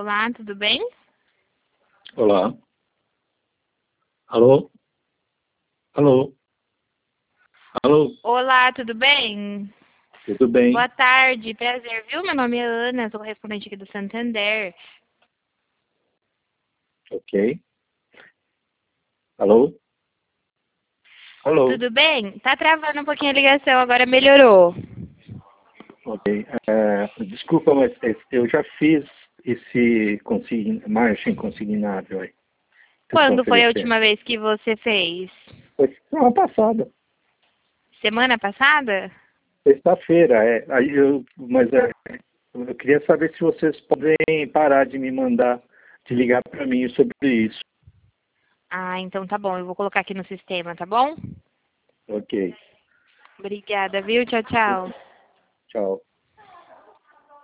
Olá, tudo bem? Olá. Alô? Alô? Alô? Olá, tudo bem? Tudo bem? Boa tarde, prazer, viu? Meu nome é Ana, sou correspondente aqui do Santander. Ok. Alô? Alô? Tudo bem? Tá travando um pouquinho a ligação, agora melhorou. Ok. Desculpa, mas eu já fiz esse margem consignável aí. Que estão Quando foi a oferecendo. última vez que você fez? Foi semana passada. Semana passada? Sexta-feira, eu queria saber se vocês podem parar de me mandar, de ligar para mim sobre isso. Ah, então tá bom, eu vou colocar aqui no sistema, tá bom? Ok. Obrigada, viu? Tchau, tchau. Tchau.